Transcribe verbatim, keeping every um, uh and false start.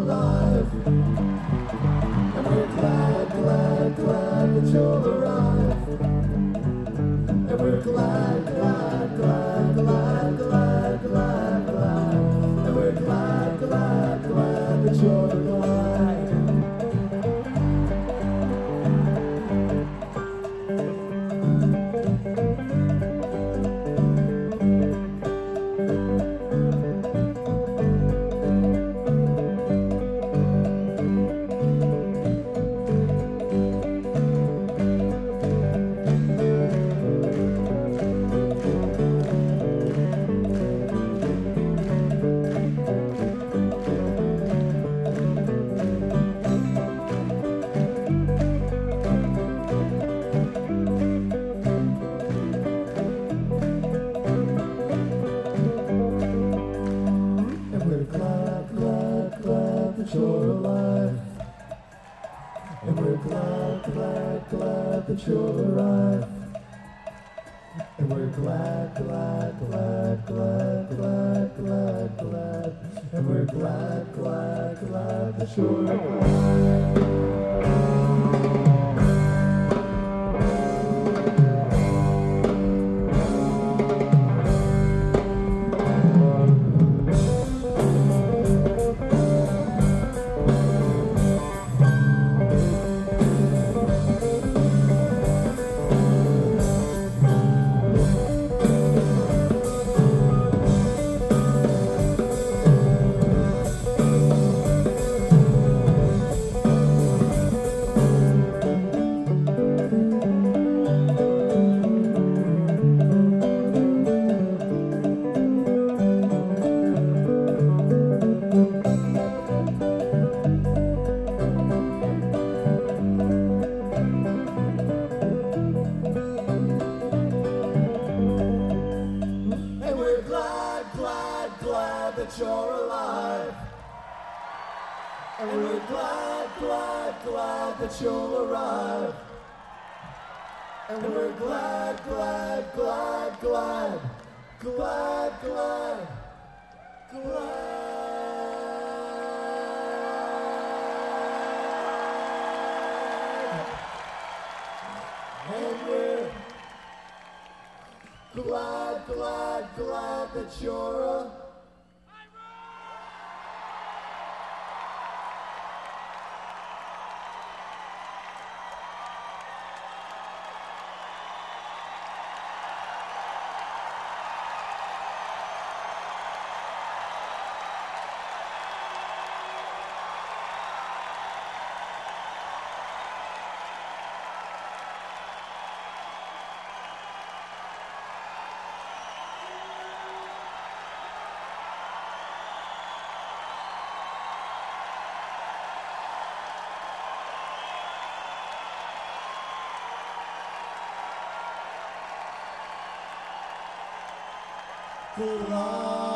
alive. And we're glad, glad, glad that you're alive. And we're glad, glad, glad, glad, glad, glad, glad. And we're glad, glad, glad that you're alive. You're alive. And we're glad, glad, glad that you're alive. And we're glad, glad, glad, glad, glad, glad, glad. And we're glad, glad, glad that you're alive. That you're alive. And we're glad, glad, glad that you'll arrive. And we're glad, glad, glad, glad, glad, glad, glad. And we're glad, glad, glad that you're alive. Glad.